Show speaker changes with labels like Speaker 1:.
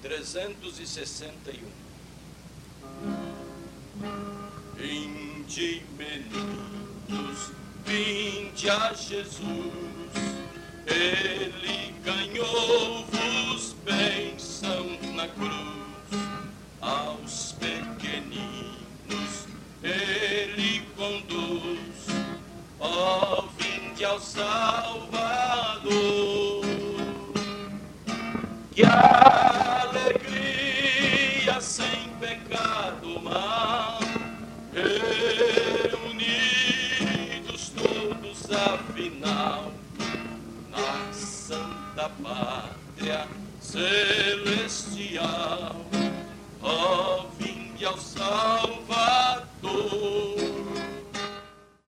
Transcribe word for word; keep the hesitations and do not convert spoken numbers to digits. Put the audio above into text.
Speaker 1: trezentos e sessenta e um. Vinde, meninos, vinde a Jesus, Ele ganhou-vos bênção na cruz. Aos pequeninos Ele conduz, ó, vinde ao Salvador. Que alegria sem pecado mal, reunidos todos afinal, na santa pátria celestial, ó, vinde ao Salvador.